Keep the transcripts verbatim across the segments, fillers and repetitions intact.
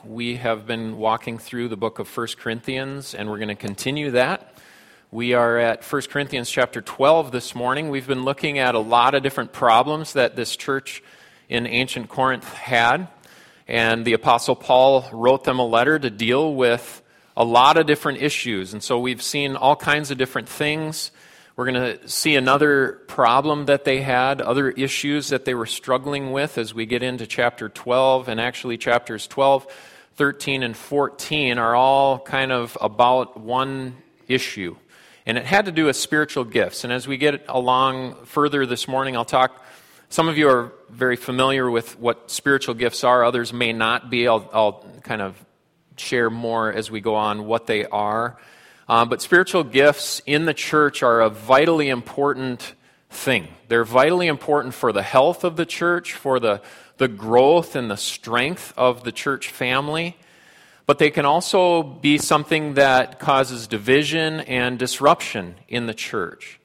We have been walking through the book of First Corinthians, and we're going to continue that. We are at First Corinthians chapter twelve this morning. We've been looking at a lot of different problems that this church in ancient Corinth had, and the Apostle Paul wrote them a letter to deal with a lot of different issues. And so we've seen all kinds of different things. We're going to see another problem that they had, other issues that they were struggling with as we get into chapter twelve, and actually chapters twelve, thirteen, and fourteen are all kind of about one issue. And it had to do with spiritual gifts. And as we get along further this morning, I'll talk, some of you are very familiar with what spiritual gifts are, others may not be. I'll, I'll kind of share more as we go on what they are. Uh, but spiritual gifts in the church are a vitally important thing. They're vitally important for the health of the church, for the, the growth and the strength of the church family. But they can also be something that causes division and disruption in the church.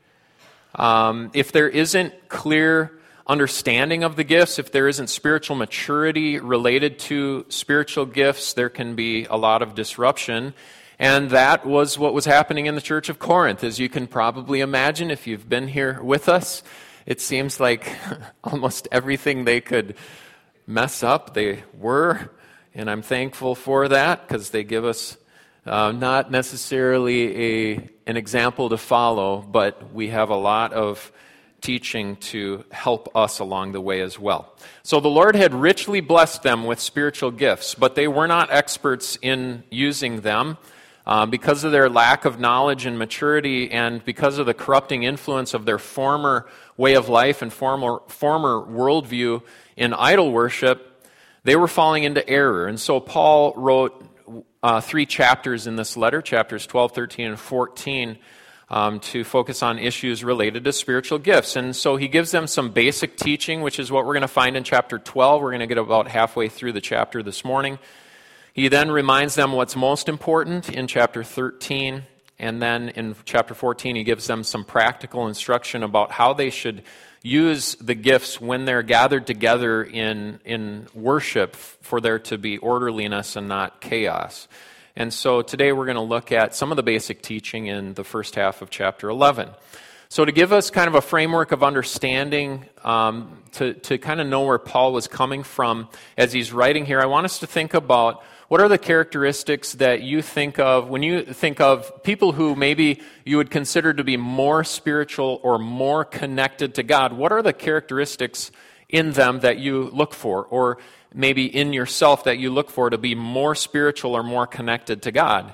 Um, if there isn't clear understanding of the gifts, if there isn't spiritual maturity related to spiritual gifts, there can be a lot of disruption. And that was what was happening in the church of Corinth, as you can probably imagine if you've been here with us. It seems like almost everything they could mess up, they were. And I'm thankful for that, because they give us uh, not necessarily a an example to follow, but we have a lot of teaching to help us along the way as well. So the Lord had richly blessed them with spiritual gifts, but they were not experts in using them. Uh, because of their lack of knowledge and maturity, and because of the corrupting influence of their former way of life and former, former worldview in idol worship, they were falling into error. And so Paul wrote uh, three chapters in this letter, chapters twelve, thirteen, and fourteen, um, to focus on issues related to spiritual gifts. And so he gives them some basic teaching, which is what we're going to find in chapter twelve. We're going to get about halfway through the chapter this morning. He then reminds them what's most important in chapter thirteen, and then in chapter fourteen he gives them some practical instruction about how they should use the gifts when they're gathered together in, in worship, for there to be orderliness and not chaos. And so today we're going to look at some of the basic teaching in the first half of chapter eleven. So to give us kind of a framework of understanding, um, to, to kind of know where Paul was coming from as he's writing here, I want us to think about what are the characteristics that you think of when you think of people who maybe you would consider to be more spiritual or more connected to God. What are the characteristics in them that you look for, or maybe in yourself that you look for to be more spiritual or more connected to God?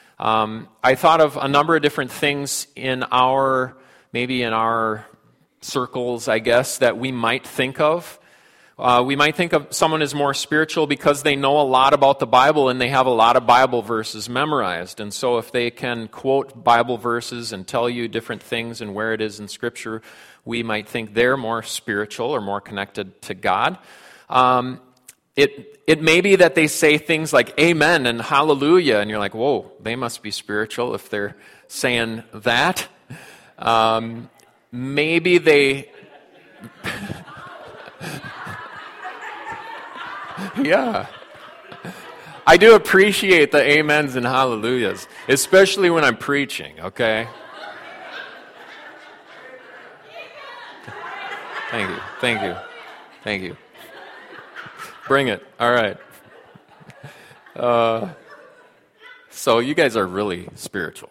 Um, I thought of a number of different things in our, maybe in our circles, I guess, that we might think of. Uh, we might think of someone as more spiritual because they know a lot about the Bible and they have a lot of Bible verses memorized. And so if they can quote Bible verses and tell you different things and where it is in Scripture, we might think they're more spiritual or more connected to God. Um, it it may be that they say things like amen and hallelujah, and you're like, whoa, they must be spiritual if they're saying that. Um, maybe they... Yeah. I do appreciate the amens and hallelujahs, especially when I'm preaching, okay? Thank you, thank you, thank you. Bring it, all right. Uh, so you guys are really spiritual.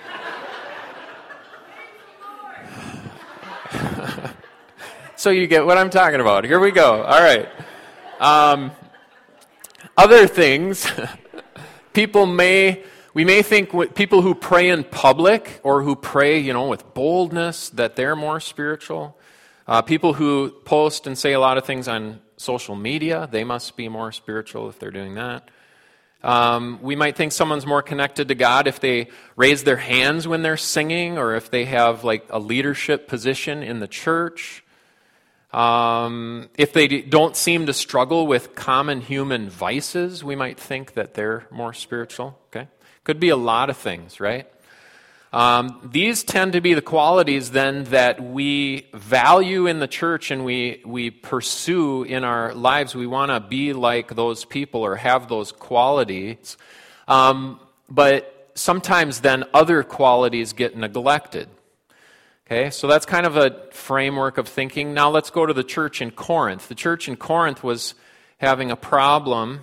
So you get what I'm talking about. Here we go, all right. Um, other things, people may, we may think with people who pray in public or who pray, you know, with boldness, that they're more spiritual. Uh, people who post and say a lot of things on social media, they must be more spiritual if they're doing that. Um, we might think someone's more connected to God if they raise their hands when they're singing, or if they have like a leadership position in the church. Um, if they don't seem to struggle with common human vices, we might think that they're more spiritual. Okay, could be a lot of things, right? Um, these tend to be the qualities then that we value in the church and we, we pursue in our lives. We want to be like those people or have those qualities. Um, but sometimes then other qualities get neglected. Okay, so that's kind of a framework of thinking. Now let's go to the church in Corinth. The church in Corinth was having a problem.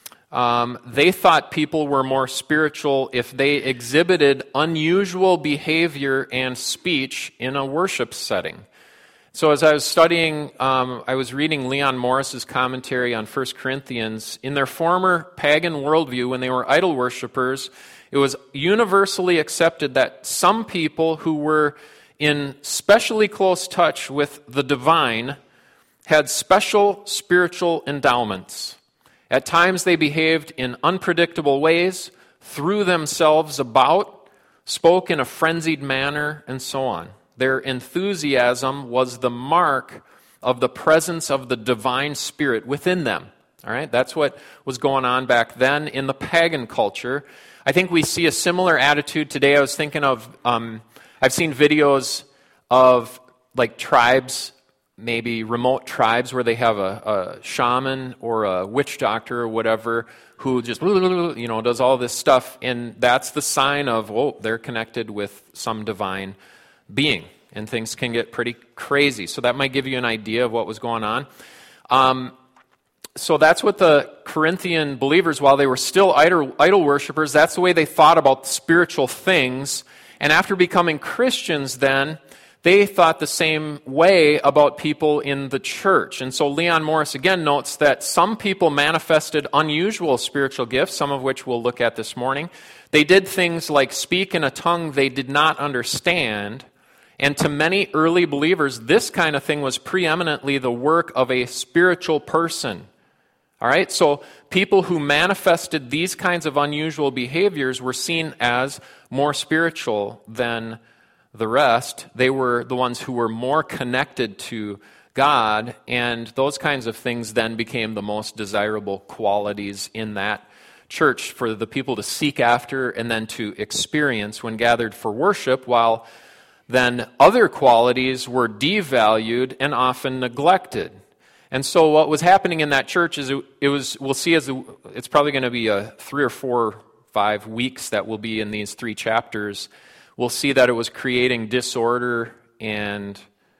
Um, they thought people were more spiritual if they exhibited unusual behavior and speech in a worship setting. So as I was studying, um, I was reading Leon Morris's commentary on First Corinthians. In their former pagan worldview, when they were idol worshipers, it was universally accepted that some people who were in specially close touch with the divine had special spiritual endowments. At times they behaved in unpredictable ways, threw themselves about, spoke in a frenzied manner, and so on. Their enthusiasm was the mark of the presence of the divine spirit within them. All right, that's what was going on back then in the pagan culture. I think we see a similar attitude today. I was thinking of, um, I've seen videos of like tribes, maybe remote tribes where they have a, a shaman or a witch doctor or whatever who just, you know, does all this stuff, and that's the sign of, oh, they're connected with some divine being, and things can get pretty crazy. So that might give you an idea of what was going on. Um, so that's what the Corinthian believers, while they were still idol, idol worshipers, that's the way they thought about spiritual things. And after becoming Christians then, they thought the same way about people in the church. And so Leon Morris again notes that some people manifested unusual spiritual gifts, some of which we'll look at this morning. They did things like speak in a tongue they did not understand. And to many early believers, this kind of thing was preeminently the work of a spiritual person. All right, so people who manifested these kinds of unusual behaviors were seen as more spiritual than the rest. They were the ones who were more connected to God, and those kinds of things then became the most desirable qualities in that church for the people to seek after and then to experience when gathered for worship, while then other qualities were devalued and often neglected. And so what was happening in that church is it, it was, we'll see as, a, it's probably going to be a three or four, five weeks that will be in these three chapters. We'll see that it was creating disorder and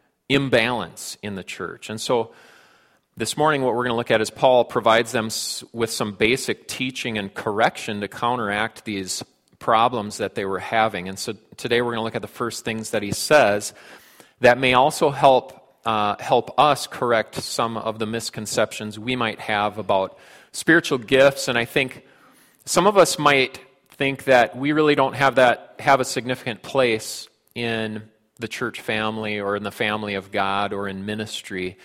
imbalance in the church. And so this morning what we're going to look at is Paul provides them with some basic teaching and correction to counteract these problems that they were having. And so today we're going to look at the first things that he says that may also help uh, help us correct some of the misconceptions we might have about spiritual gifts. And I think some of us might think that we really don't have that have a significant place in the church family or in the family of God or in ministry.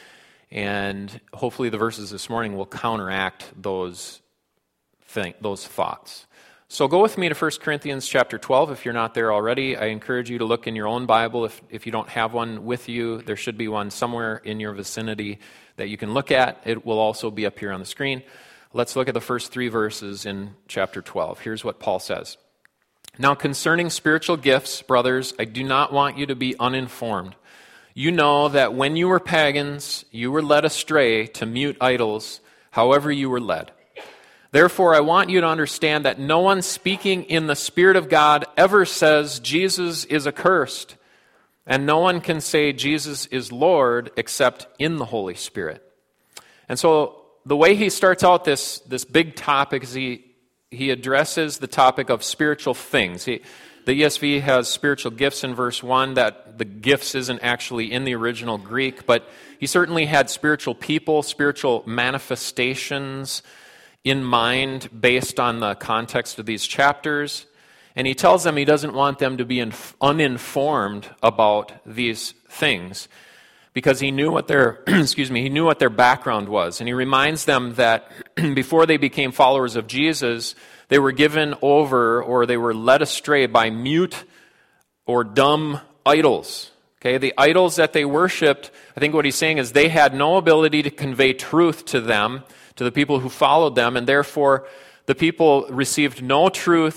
And hopefully the verses this morning will counteract those thing, those thoughts. So go with me to First Corinthians chapter twelve. If you're not there already, I encourage you to look in your own Bible. If, if you don't have one with you, there should be one somewhere in your vicinity that you can look at. It will also be up here on the screen. Let's look at the first three verses in chapter twelve. Here's what Paul says. Now concerning spiritual gifts, brothers, I do not want you to be uninformed. You know that when you were pagans, you were led astray to mute idols, however you were led. Therefore, I want you to understand that no one speaking in the Spirit of God ever says Jesus is accursed, and no one can say Jesus is Lord except in the Holy Spirit. And so the way he starts out this, this big topic is he, he addresses the topic of spiritual things. He, the E S V has spiritual gifts in verse one, that the gifts isn't actually in the original Greek, but he certainly had spiritual people, spiritual manifestations in mind based on the context of these chapters. And he tells them he doesn't want them to be inf- uninformed about these things because he knew what their excuse me, he knew what their background was. And he reminds them that before they became followers of Jesus, they were given over or they were led astray by mute or dumb idols. Okay, the idols that they worshipped, I think what he's saying is they had no ability to convey truth to them, to the people who followed them, and therefore the people received no truth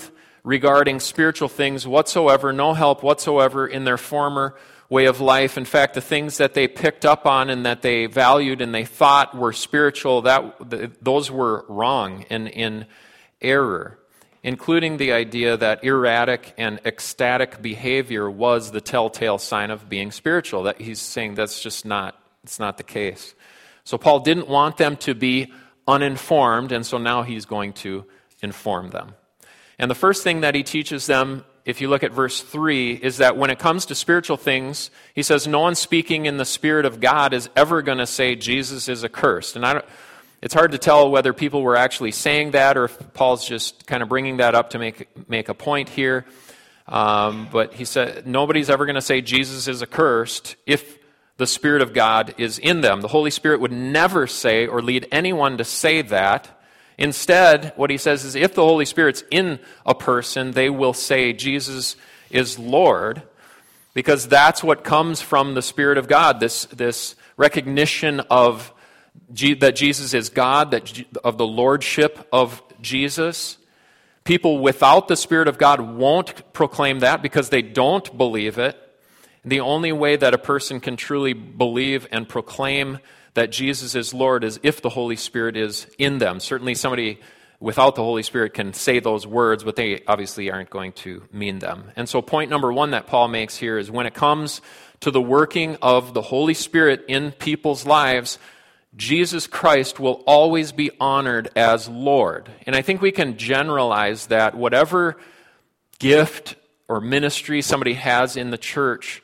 regarding spiritual things whatsoever, no help whatsoever in their former way of life. In fact, the things that they picked up on and that they valued and they thought were spiritual, that those were wrong and in error, including the idea that erratic and ecstatic behavior was the telltale sign of being spiritual. That he's saying that's just not, it's not the case. So Paul didn't want them to be uninformed, and so now he's going to inform them. And the first thing that he teaches them, if you look at verse three, is that when it comes to spiritual things, he says, no one speaking in the Spirit of God is ever going to say Jesus is accursed. And I don't, it's hard to tell whether people were actually saying that or if Paul's just kind of bringing that up to make, make a point here. Um, but he said, nobody's ever going to say Jesus is accursed if the Spirit of God is in them. The Holy Spirit would never say or lead anyone to say that. Instead, what he says is if the Holy Spirit's in a person, they will say Jesus is Lord, because that's what comes from the Spirit of God, this, this recognition of G- that Jesus is God, that G- of the lordship of Jesus. People without the Spirit of God won't proclaim that because they don't believe it. The only way that a person can truly believe and proclaim that Jesus is Lord is if the Holy Spirit is in them. Certainly somebody without the Holy Spirit can say those words, but they obviously aren't going to mean them. And so point number one that Paul makes here is when it comes to the working of the Holy Spirit in people's lives, Jesus Christ will always be honored as Lord. And I think we can generalize that whatever gift or ministry somebody has in the church,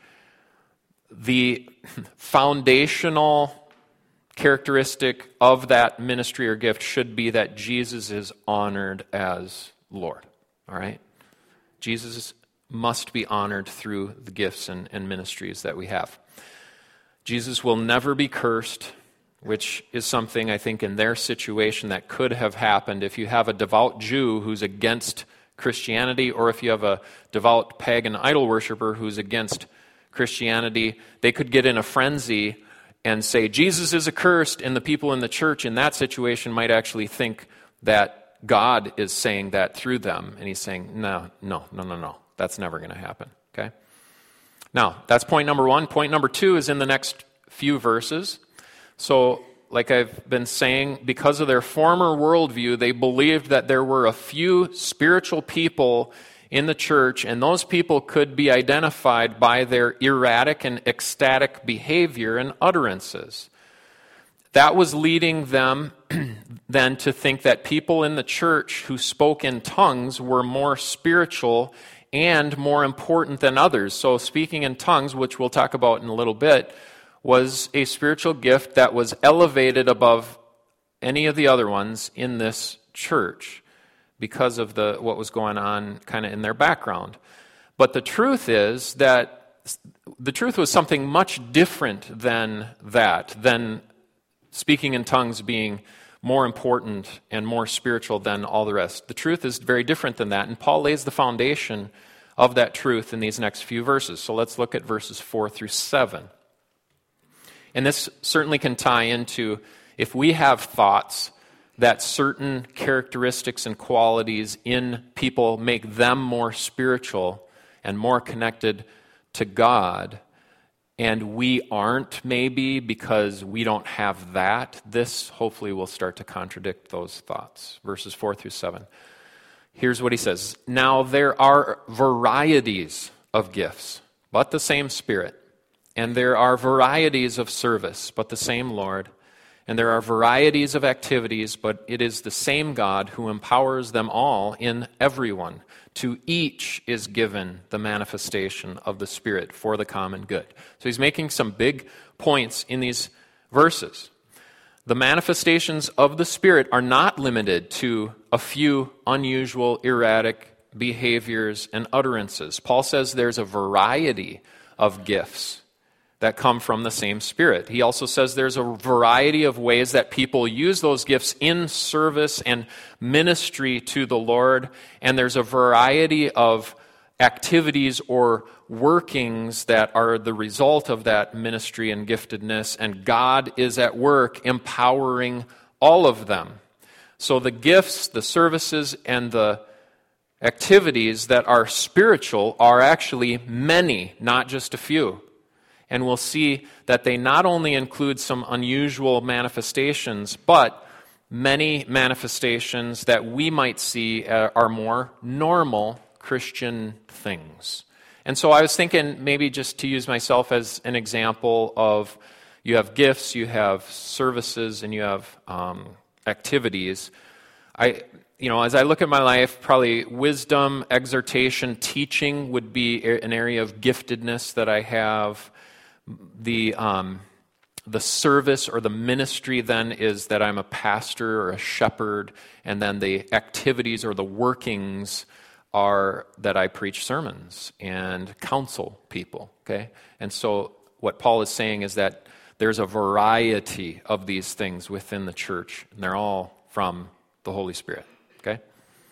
the foundational characteristic of that ministry or gift should be that Jesus is honored as Lord. All right? Jesus must be honored through the gifts and, and ministries that we have. Jesus will never be cursed, which is something I think in their situation that could have happened if you have a devout Jew who's against Christianity, or if you have a devout pagan idol worshiper who's against Christianity. They could get in a frenzy and say, Jesus is accursed, and the people in the church in that situation might actually think that God is saying that through them, and he's saying, no, no, no, no, no, that's never going to happen, okay? Now, that's point number one. Point number two is in the next few verses. So, like I've been saying, because of their former worldview, they believed that there were a few spiritual people in the church, and those people could be identified by their erratic and ecstatic behavior and utterances. That was leading them then to think that people in the church who spoke in tongues were more spiritual and more important than others. So speaking in tongues, which we'll talk about in a little bit, was a spiritual gift that was elevated above any of the other ones in this church because of the what was going on kind of in their background. But the truth is that the truth was something much different than that, than speaking in tongues being more important and more spiritual than all the rest. The truth is very different than that, and Paul lays the foundation of that truth in these next few verses. So let's look at verses four through seven. And this certainly can tie into if we have thoughts that certain characteristics and qualities in people make them more spiritual and more connected to God, and we aren't maybe because we don't have that, this hopefully will start to contradict those thoughts. Verses four through seven. Here's what he says. Now there are varieties of gifts, but the same Spirit. And there are varieties of service, but the same Lord. And there are varieties of activities, but it is the same God who empowers them all in everyone. To each is given the manifestation of the Spirit for the common good. So he's making some big points in these verses. The manifestations of the Spirit are not limited to a few unusual, erratic behaviors and utterances. Paul says there's a variety of gifts that come from the same Spirit. He also says there's a variety of ways that people use those gifts in service and ministry to the Lord, and there's a variety of activities or workings that are the result of that ministry and giftedness, and God is at work empowering all of them. So the gifts, the services, and the activities that are spiritual are actually many, not just a few. And we'll see that they not only include some unusual manifestations, but many manifestations that we might see are more normal Christian things. And so I was thinking maybe just to use myself as an example of you have gifts, you have services, and you have um, activities. I, you know, as I look at my life, probably wisdom, exhortation, teaching would be an area of giftedness that I have. The um, the service or the ministry then is that I'm a pastor or a shepherd, and then the activities or the workings are that I preach sermons and counsel people, okay? And so what Paul is saying is that there's a variety of these things within the church, and they're all from the Holy Spirit, okay?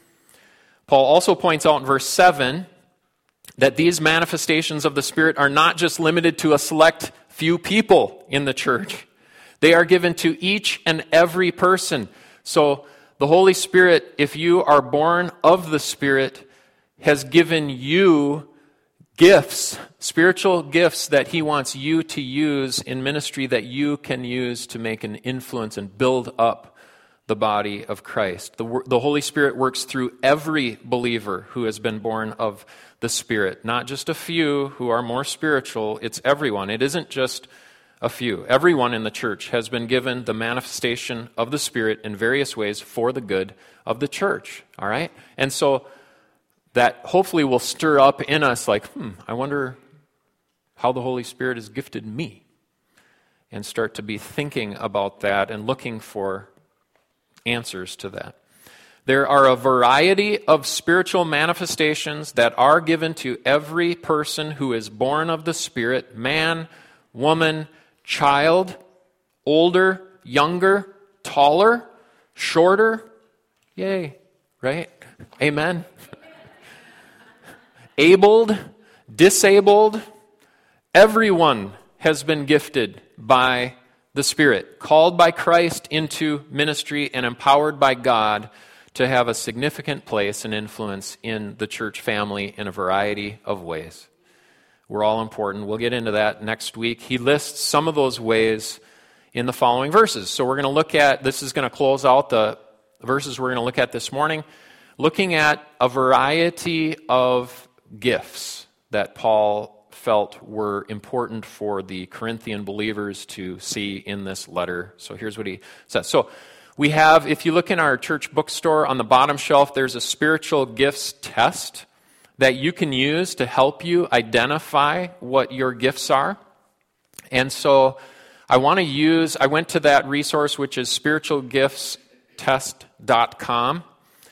Paul also points out in verse seven that these manifestations of the Spirit are not just limited to a select few people in the church. They are given to each and every person. So the Holy Spirit, if you are born of the Spirit, has given you gifts, spiritual gifts that He wants you to use in ministry that you can use to make an influence and build up the body of Christ. The, the Holy Spirit works through every believer who has been born of the Spirit, not just a few who are more spiritual. It's everyone. It isn't just a few. Everyone in the church has been given the manifestation of the Spirit in various ways for the good of the church, all right? And so that hopefully will stir up in us like, hmm, I wonder how the Holy Spirit has gifted me, and start to be thinking about that and looking for answers to that. There are a variety of spiritual manifestations that are given to every person who is born of the Spirit, man, woman, child, older, younger, taller, shorter. Yay, right? Amen. Abled, disabled, everyone has been gifted by the Spirit, called by Christ into ministry and empowered by God to have a significant place and influence in the church family in a variety of ways. We're all important. We'll get into that next week. He lists some of those ways in the following verses. So we're going to look at, this is going to close out the verses we're going to look at this morning, looking at a variety of gifts that Paul felt were important for the Corinthian believers to see in this letter. So here's what he says. So we have, if you look in our church bookstore on the bottom shelf, there's a spiritual gifts test that you can use to help you identify what your gifts are. And so I want to use, I went to that resource, which is spiritual gifts test dot com,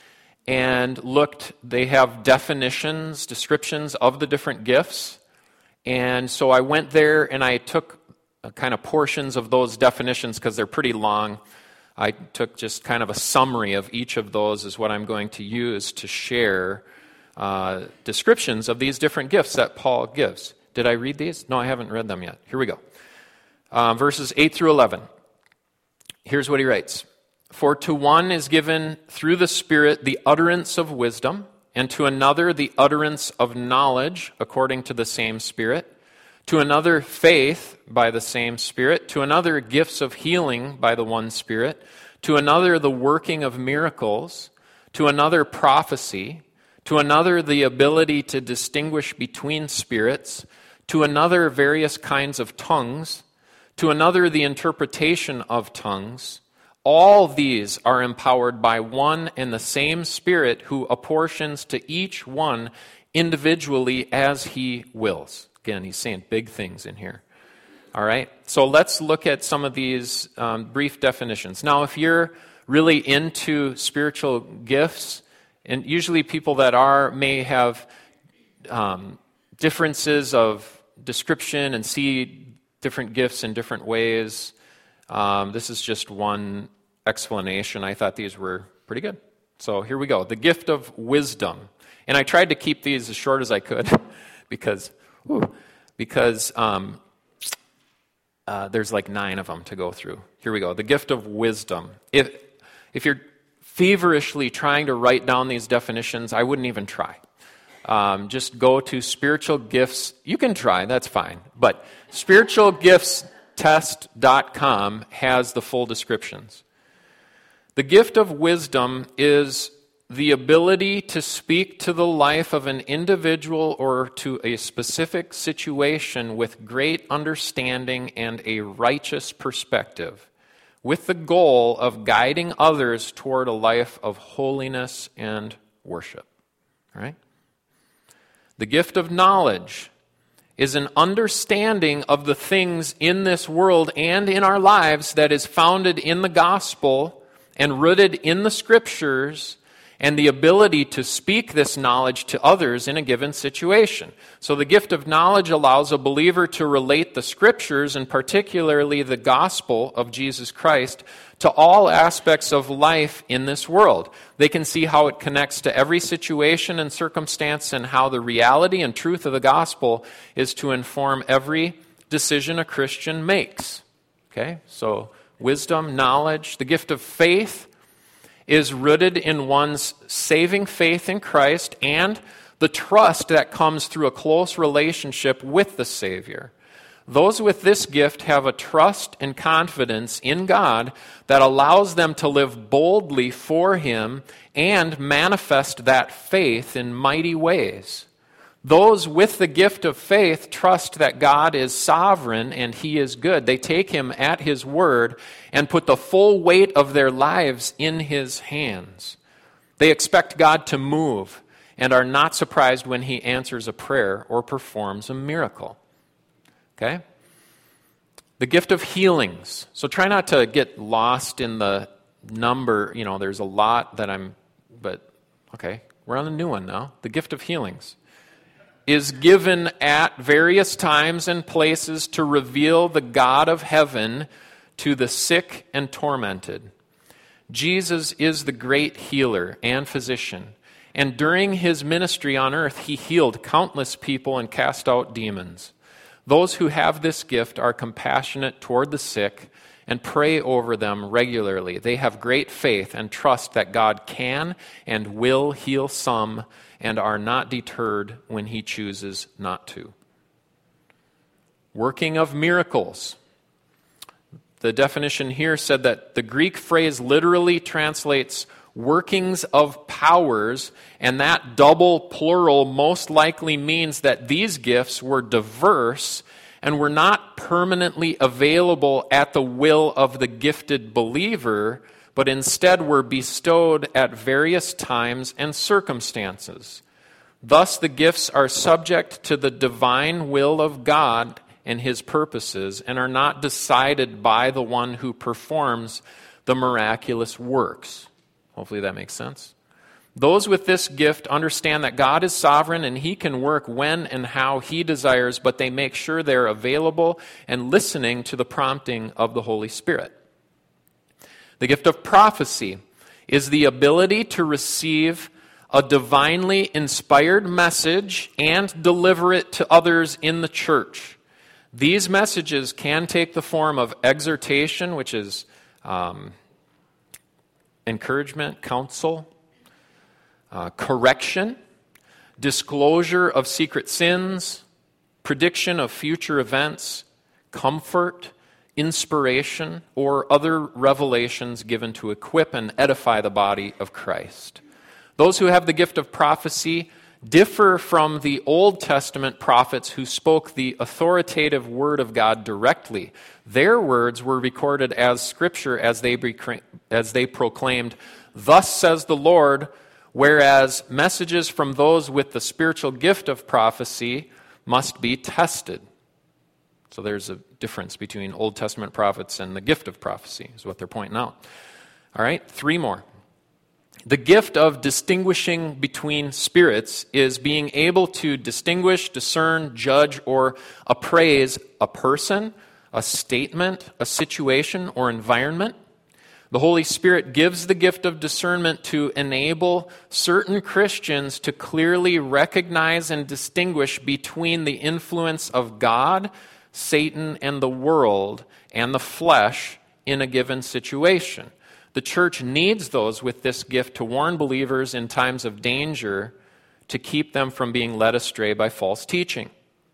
and looked, they have definitions, descriptions of the different gifts. And so I went there and I took kind of portions of those definitions because they're pretty long. I took just kind of a summary of each of those is what I'm going to use to share uh, descriptions of these different gifts that Paul gives. Did I read these? No, I haven't read them yet. Here we go. Uh, verses eight through eleven. Here's what he writes. For to one is given through the Spirit the utterance of wisdom, and to another the utterance of knowledge according to the same Spirit, to another faith by the same Spirit, to another gifts of healing by the one Spirit, to another the working of miracles, to another prophecy, to another the ability to distinguish between spirits, to another various kinds of tongues, to another the interpretation of tongues. All these are empowered by one and the same Spirit who apportions to each one individually as He wills. Again, he's saying big things in here. All right? So let's look at some of these um, brief definitions. Now, if you're really into spiritual gifts, and usually people that are may have um, differences of description and see different gifts in different ways. Um, this is just one explanation. I thought these were pretty good. So here we go. The gift of wisdom. And I tried to keep these as short as I could because, whew, because um, uh, there's like nine of them to go through. Here we go. The gift of wisdom. If if you're feverishly trying to write down these definitions, I wouldn't even try. Um, just go to spiritual gifts. You can try, that's fine. But spiritual gifts test dot com has the full descriptions. The gift of wisdom is the ability to speak to the life of an individual or to a specific situation with great understanding and a righteous perspective, with the goal of guiding others toward a life of holiness and worship. All right? The gift of knowledge is an understanding of the things in this world and in our lives that is founded in the gospel and rooted in the scriptures, and the ability to speak this knowledge to others in a given situation. So the gift of knowledge allows a believer to relate the scriptures, and particularly the gospel of Jesus Christ, to all aspects of life in this world. They can see how it connects to every situation and circumstance, and how the reality and truth of the gospel is to inform every decision a Christian makes. Okay? So wisdom, knowledge, the gift of faith is rooted in one's saving faith in Christ and the trust that comes through a close relationship with the Savior. Those with this gift have a trust and confidence in God that allows them to live boldly for Him and manifest that faith in mighty ways. Those with the gift of faith trust that God is sovereign and He is good. They take Him at His word and put the full weight of their lives in His hands. They expect God to move and are not surprised when He answers a prayer or performs a miracle. Okay? The gift of healings. So try not to get lost in the number. You know, there's a lot that I'm, but okay, we're on the new one now. The gift of healings is given at various times and places to reveal the God of heaven to the sick and tormented. Jesus is the great healer and physician, and during His ministry on earth, He healed countless people and cast out demons. Those who have this gift are compassionate toward the sick and pray over them regularly. They have great faith and trust that God can and will heal some, and are not deterred when He chooses not to. Working of miracles. The definition here said that the Greek phrase literally translates workings of powers, and that double plural most likely means that these gifts were diverse and were not permanently available at the will of the gifted believer, but instead were bestowed at various times and circumstances. Thus, the gifts are subject to the divine will of God and His purposes, and are not decided by the one who performs the miraculous works. Hopefully that makes sense. Those with this gift understand that God is sovereign and He can work when and how He desires, but they make sure they're available and listening to the prompting of the Holy Spirit. The gift of prophecy is the ability to receive a divinely inspired message and deliver it to others in the church. These messages can take the form of exhortation, which is um, encouragement, counsel, uh, correction, disclosure of secret sins, prediction of future events, comfort, inspiration, or other revelations given to equip and edify the body of Christ. Those who have the gift of prophecy differ from the Old Testament prophets who spoke the authoritative word of God directly. Their words were recorded as scripture as they, as they proclaimed, "Thus says the Lord," whereas messages from those with the spiritual gift of prophecy must be tested. So there's a difference between Old Testament prophets and the gift of prophecy, is what they're pointing out. All right, three more. The gift of distinguishing between spirits is being able to distinguish, discern, judge, or appraise a person, a statement, a situation, or environment. The Holy Spirit gives the gift of discernment to enable certain Christians to clearly recognize and distinguish between the influence of God, Satan, and the world, and the flesh in a given situation. The church needs those with this gift to warn believers in times of danger, to keep them from being led astray by false teaching.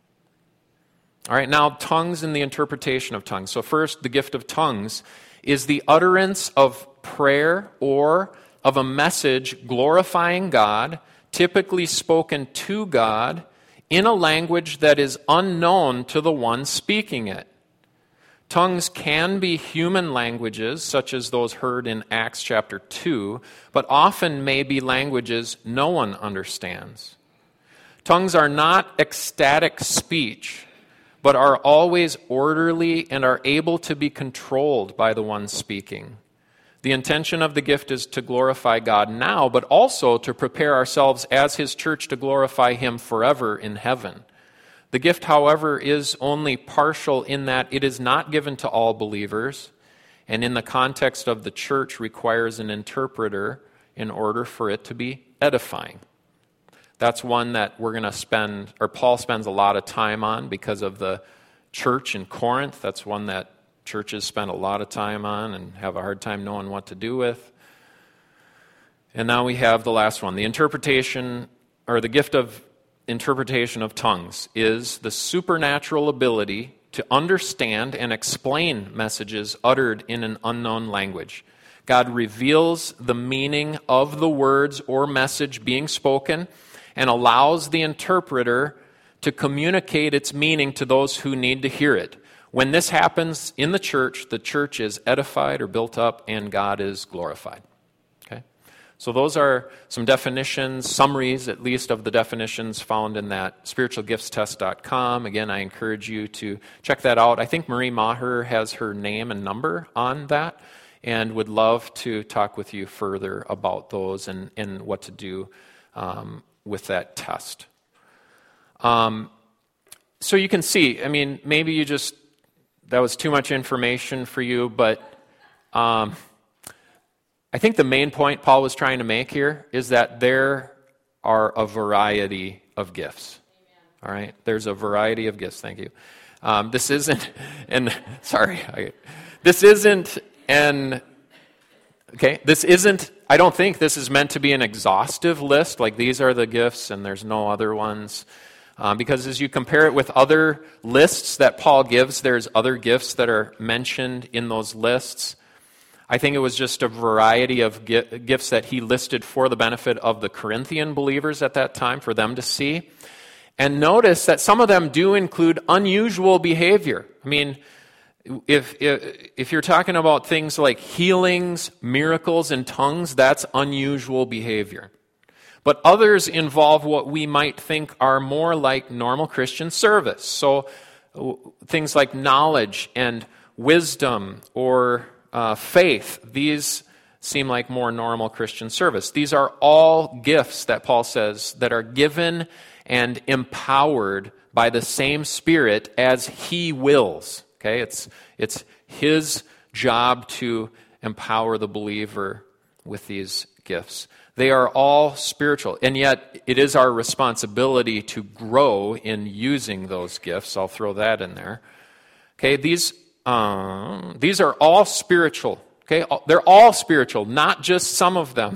All right, now tongues and the interpretation of tongues. So first, the gift of tongues is the utterance of prayer or of a message glorifying God, typically spoken to God in a language that is unknown to the one speaking it. Tongues can be human languages, such as those heard in Acts chapter two, but often may be languages no one understands. Tongues are not ecstatic speech, but are always orderly and are able to be controlled by the one speaking. The intention of the gift is to glorify God now, but also to prepare ourselves as His church to glorify Him forever in heaven. The gift, however, is only partial in that it is not given to all believers, and in the context of the church requires an interpreter in order for it to be edifying. That's one that we're going to spend, or Paul spends a lot of time on because of the church in Corinth. That's one that churches spend a lot of time on and have a hard time knowing what to do with. And now we have the last one. The interpretation, or the gift of interpretation of tongues, is the supernatural ability to understand and explain messages uttered in an unknown language. God reveals the meaning of the words or message being spoken and allows the interpreter to communicate its meaning to those who need to hear it. When this happens in the church, the church is edified or built up and God is glorified. Okay? So those are some definitions, summaries at least of the definitions found in that spiritual gifts test dot com. Again, I encourage you to check that out. I think Marie Maher has her name and number on that and would love to talk with you further about those and, and what to do um, with that test. Um, so you can see, I mean, maybe you just, that was too much information for you, but um, I think the main point Paul was trying to make here is that there are a variety of gifts. Amen. All right? There's a variety of gifts. Thank you. Um, this isn't, and sorry, I, this isn't an, okay, this isn't, I don't think this is meant to be an exhaustive list, like these are the gifts and there's no other ones. Um, because as you compare it with other lists that Paul gives, there's other gifts that are mentioned in those lists. I think it was just a variety of gi- gifts that he listed for the benefit of the Corinthian believers at that time, for them to see. And notice that some of them do include unusual behavior. I mean, if, if, if you're talking about things like healings, miracles, and tongues, that's unusual behavior. But others involve what we might think are more like normal Christian service. So things like knowledge and wisdom or uh, faith, these seem like more normal Christian service. These are all gifts that Paul says that are given and empowered by the same Spirit as He wills. Okay, it's it's His job to empower the believer with these gifts. They are all spiritual, and yet it is our responsibility to grow in using those gifts. I'll throw that in there. Okay, these um, these are all spiritual. Okay, they're all spiritual, not just some of them.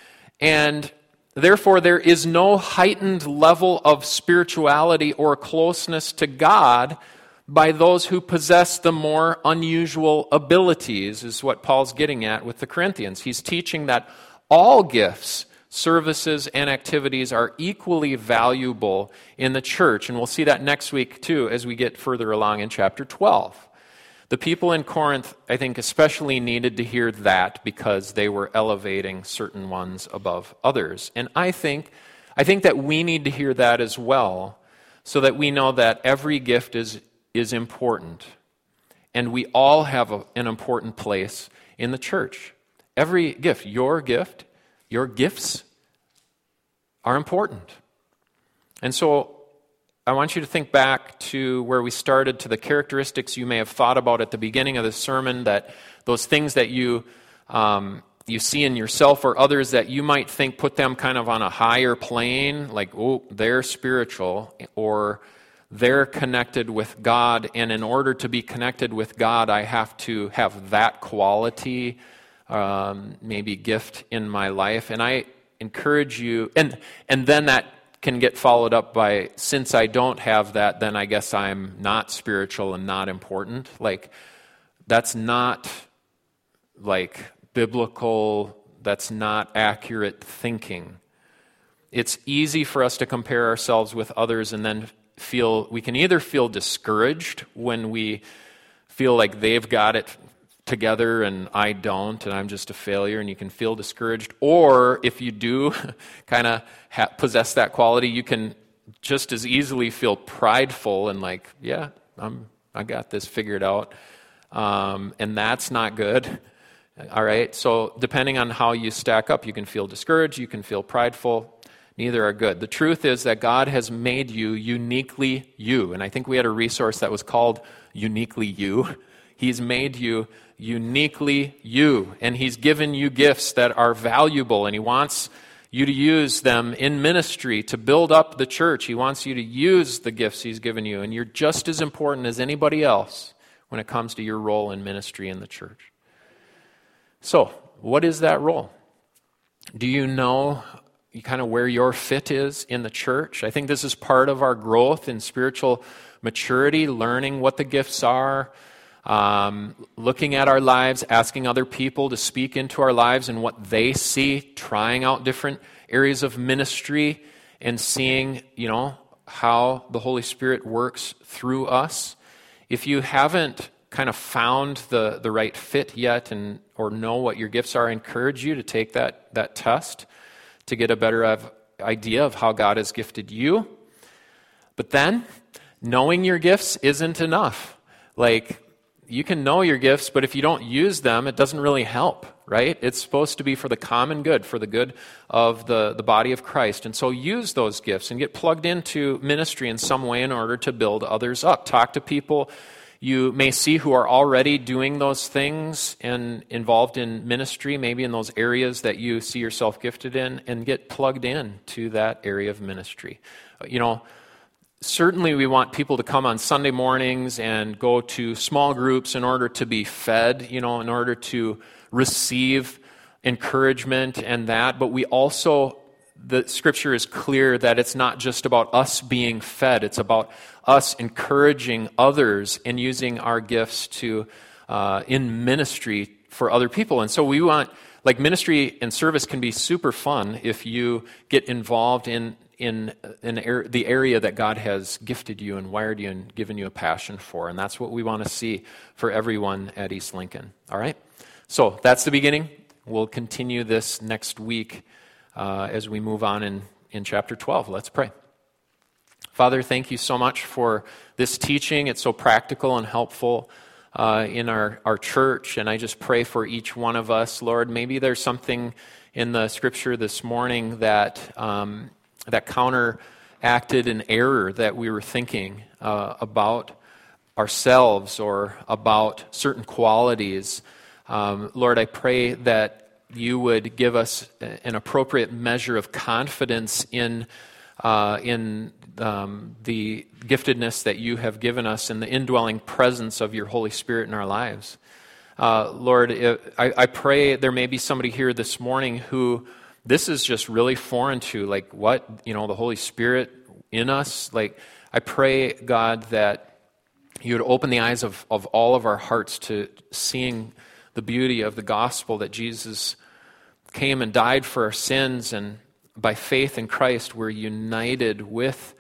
And therefore, there is no heightened level of spirituality or closeness to God by those who possess the more unusual abilities, is what Paul's getting at with the Corinthians. He's teaching that all gifts, services, and activities are equally valuable in the church. And we'll see that next week, too, as we get further along in chapter twelve. The people in Corinth, I think, especially needed to hear that because they were elevating certain ones above others. And I think, I think that we need to hear that as well, so that we know that every gift is, is important. And we all have a, an important place in the church. Every gift, your gift, your gifts are important. And so I want you to think back to where we started, to the characteristics you may have thought about at the beginning of the sermon, that those things that you um, you see in yourself or others that you might think put them kind of on a higher plane, like, oh, they're spiritual, or they're connected with God, and in order to be connected with God, I have to have that quality um, maybe gift in my life. And I encourage you, and and then that can get followed up by, since I don't have that, then I guess I'm not spiritual and not important. Like, that's not like biblical, that's not accurate thinking. It's easy for us to compare ourselves with others and then feel, we can either feel discouraged when we feel like they've got it together and I don't, and I'm just a failure, and you can feel discouraged. Or if you do kind of ha- possess that quality, you can just as easily feel prideful and like, yeah, I'm, I got this figured out. Um, and that's not good. All right, so depending on how you stack up, you can feel discouraged, you can feel prideful. Neither are good. The truth is that God has made you uniquely you. And I think we had a resource that was called Uniquely You. He's made you uniquely you. And He's given you gifts that are valuable. And He wants you to use them in ministry to build up the church. He wants you to use the gifts He's given you. And you're just as important as anybody else when it comes to your role in ministry in the church. So, what is that role? Do you know kind of where your fit is in the church? I think this is part of our growth in spiritual maturity, learning what the gifts are, um, looking at our lives, asking other people to speak into our lives and what they see, trying out different areas of ministry and seeing, you know, how the Holy Spirit works through us. If you haven't kind of found the, the right fit yet and or know what your gifts are, I encourage you to take that, that test to get a better of, idea of how God has gifted you. But then, knowing your gifts isn't enough. Like, you can know your gifts, but if you don't use them, it doesn't really help, right? It's supposed to be for the common good, for the good of the, the body of Christ. And so use those gifts and get plugged into ministry in some way in order to build others up. Talk to people you may see who are already doing those things and involved in ministry, maybe in those areas that you see yourself gifted in, and get plugged in to that area of ministry. You know, certainly we want people to come on Sunday mornings and go to small groups in order to be fed, you know, in order to receive encouragement and that, but we also, the Scripture is clear that it's not just about us being fed, it's about us encouraging others and using our gifts to uh, in ministry for other people. And so we want, like, ministry and service can be super fun if you get involved in in, in er, the area that God has gifted you and wired you and given you a passion for. And that's what we want to see for everyone at East Lincoln. All right? So that's the beginning. We'll continue this next week uh, as we move on in, in chapter twelve. Let's pray. Father, thank you so much for this teaching. It's so practical and helpful uh, in our, our church, and I just pray for each one of us. Lord, maybe there's something in the Scripture this morning that um, that counteracted an error that we were thinking uh, about ourselves or about certain qualities. Um, Lord, I pray that you would give us an appropriate measure of confidence in uh, in um, the giftedness that you have given us and the indwelling presence of your Holy Spirit in our lives. Uh, Lord, it, I, I pray there may be somebody here this morning who this is just really foreign to, like, what, you know, the Holy Spirit in us. Like, I pray, God, that you would open the eyes of, of all of our hearts to seeing the beauty of the gospel, that Jesus came and died for our sins, and by faith in Christ we're united with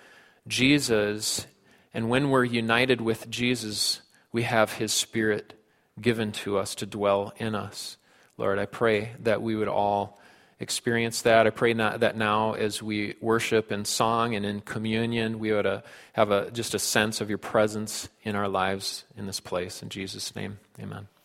Jesus, and when we're united with Jesus, we have His Spirit given to us to dwell in us. Lord, I pray that we would all experience that. I pray not, that now as we worship in song and in communion, we would uh, have a, just a sense of your presence in our lives in this place. In Jesus' name, amen.